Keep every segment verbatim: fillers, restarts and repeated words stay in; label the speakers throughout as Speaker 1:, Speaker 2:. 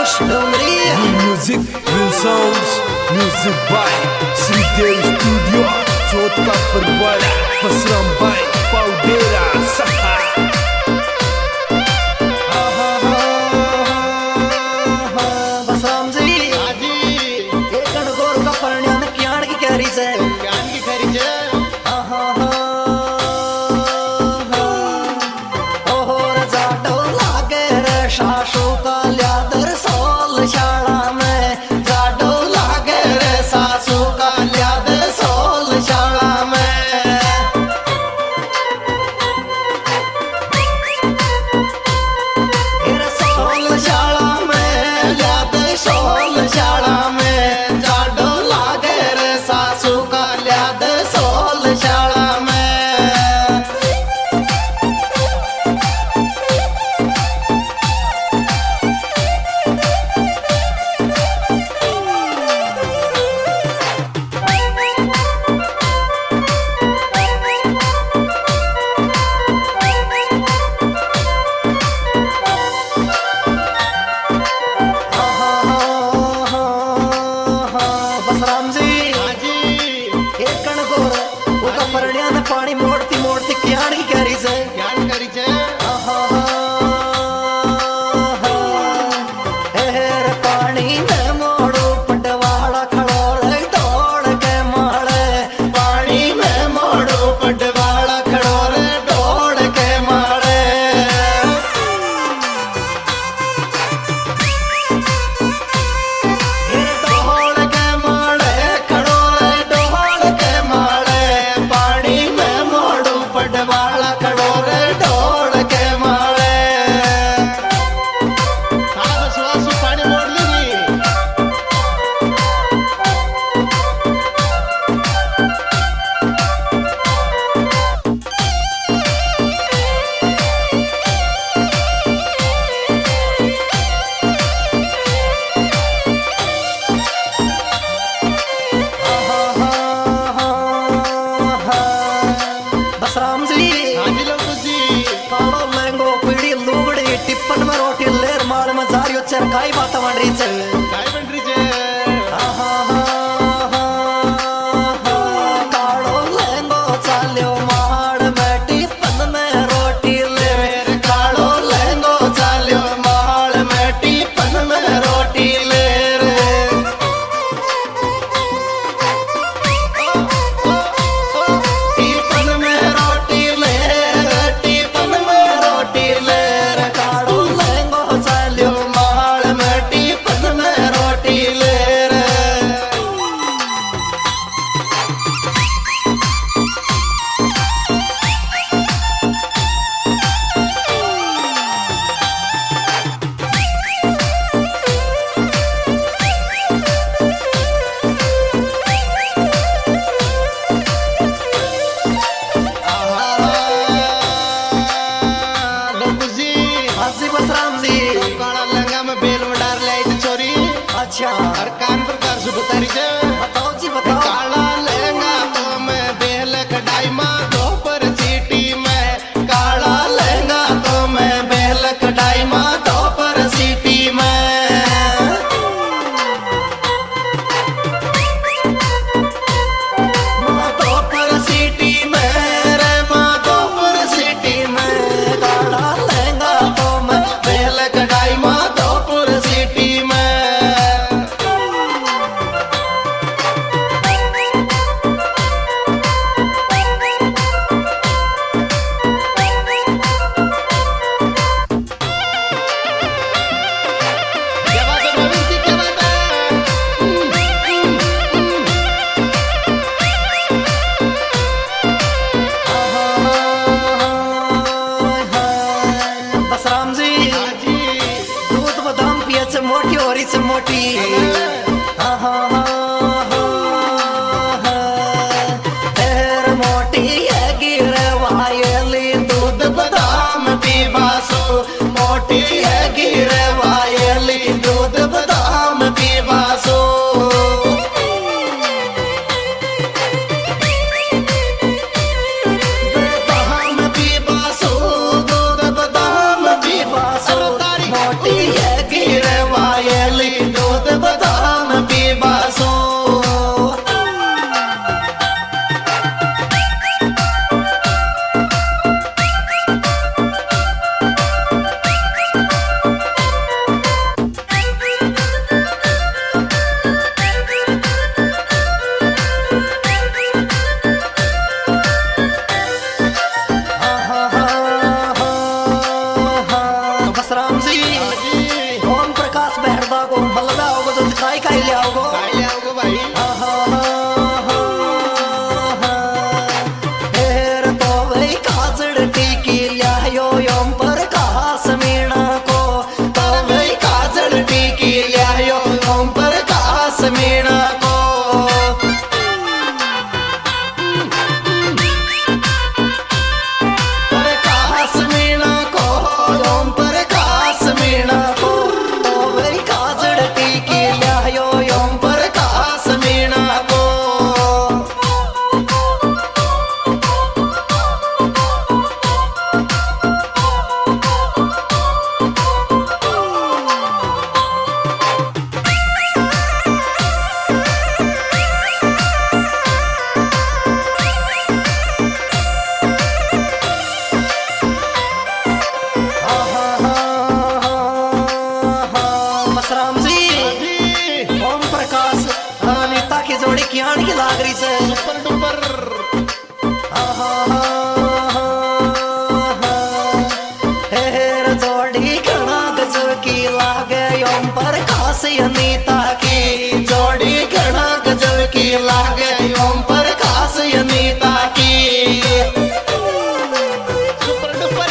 Speaker 1: Josh Dongri.
Speaker 2: Real music, real sounds, music by Sridev Studio. Chot ka parwala, Pasram by Paudera Saha.
Speaker 1: पानी मोड़ती मोड़ती क्या नहीं करी से
Speaker 3: क्या नहीं करी से
Speaker 1: हेर पानी में मोड़ो पटवाड़ा खड़ोले दौड़ के मारे पानी में मोड़ो पटवाड़ा खड़ोले दौड़ के मारे दौड़ के मारे खड़ोले दौड़ के मारे पानी पटवाला खड़ोरे दौड़ के मारे
Speaker 3: बस वासु पानी मोड़ ली
Speaker 1: बसराम जी टिप्पन में रोटी लेर मार में जारियो चरकाई बात बन रही है
Speaker 3: काय बन रही है
Speaker 1: काड़ो लेंगो चालियो माड़ में टिप्पन में रोटी लेर काड़ो लेंगो चालियो माड़ में टिप्पन में रोटी लेर टिप्पन में रोटी लेर टिप्पन में रोटी लेर अच्छा
Speaker 3: हर कान पर कार सुबह तारी से
Speaker 1: बताओ जी बताओ
Speaker 3: काला लहंगा तो मैं बेल कढ़ाई माँ दो पर सीटी में
Speaker 1: काला लहंगा तो मैं बेल कढ़ाई माँ दो पर सीटी में माँ दो पर सीटी में रे माँ दो पर सीटी में काला लहंगा तो मैं बेल कढ़ाई माँ दो पर सीटी में मोटी और इस मोटी हाँ हाँ हाँ मोटी है गिरे वायली दूध बादाम पीवासो मोटी है गिरे वायली दूध बादाम पीवासो बादाम पीवासो दूध बादाम पीवासो मोटी है गिरे वायली कियान की लागरी से
Speaker 3: सुपर डुपर
Speaker 1: हेर जोड़ी घना गजब की लागे ओम प्रकाश अनीता की जोड़ी घना गजब की लागे ओम प्रकाश अनीता की
Speaker 3: सुपर डुपर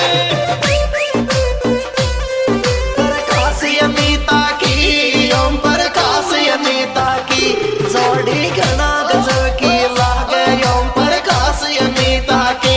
Speaker 1: प्रकाश अनीता की ओम प्रकाश अनीता की जोड़ी घना गजब की लागे ओम प्रकाश अनीता की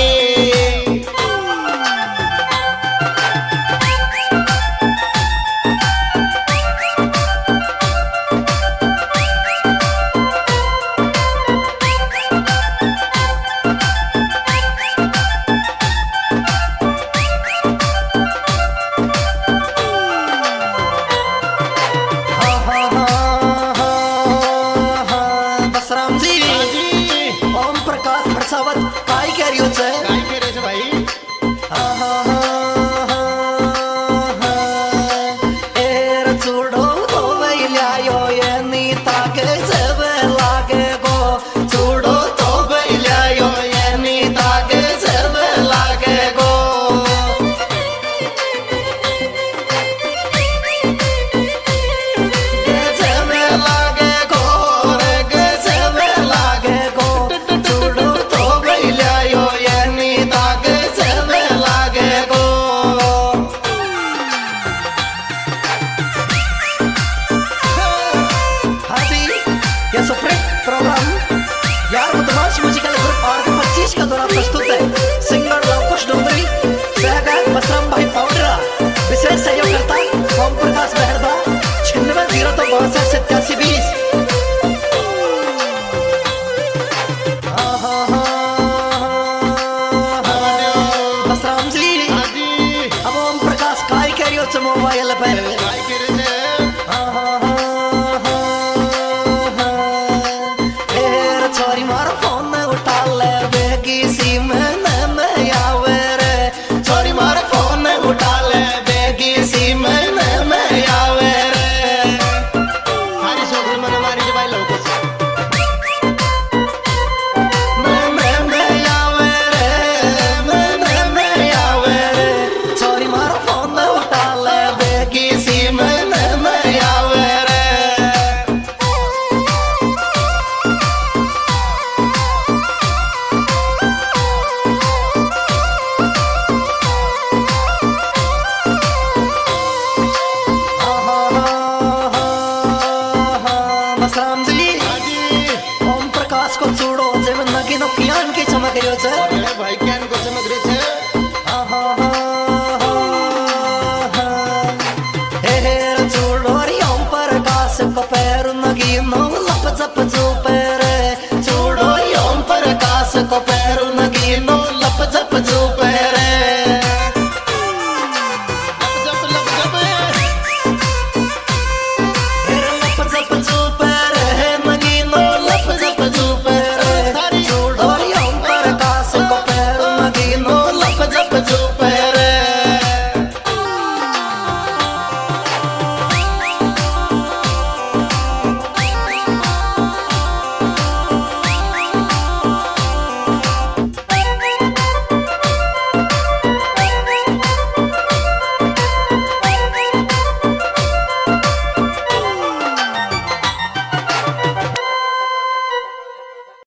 Speaker 1: काय कह रही हो
Speaker 3: काय कह रहे थे भाई
Speaker 1: एर चूड़ो तो वही लायो ये नीता के सब लागे गो चूड़ो तो वही लायो ये नीता के सब लागे गो सब लागे गो रे सब लागे गो चूड़ो तो वही लायो ये नीता के सब लागे गो हाँ जी, ये सुप्रीम प्रोग्राम यार बदमाश म्यूजिकल ग्रुप आर के पच्चीस का द्वारा प्रस्तुत है। सिंगर लवकुश डोंगरी, सहगायक बसराम भाई पाउडरा, विशेष सहयोगकर्ता ओम प्रकाश मेहरदा, छिन्नवे जीरो दो बासठ सत्तासी बीस। बसराम जी,
Speaker 3: हाँ जी
Speaker 1: अब ओम प्रकाश काय कह रही हो मोबाइल पे
Speaker 3: काय कह रहे थे
Speaker 1: छोरी मारो फोन उठा ले बेगी सी में में आवे रे छोरी मारो फोन उठा ले बेगी सी में में आवे रे
Speaker 3: हमारी छोकरी मन हमारी भाई लोगों से
Speaker 1: में में में आवे रे में में में आवे रे छोरी मारो फोन उठा ले बेगी सी में में आवे रे बसराम जी,
Speaker 3: हाँ जी
Speaker 1: ओम प्रकाश को छोड़ो जब नगी नो कियान की चमक रही हो से
Speaker 3: अरे भाई क्या इनको चमक रहे थे
Speaker 1: हेर छोड़ो रे ओम प्रकाश को पैर नगी नो लप जप जो पैर छोड़ो ओम प्रकाश को पैर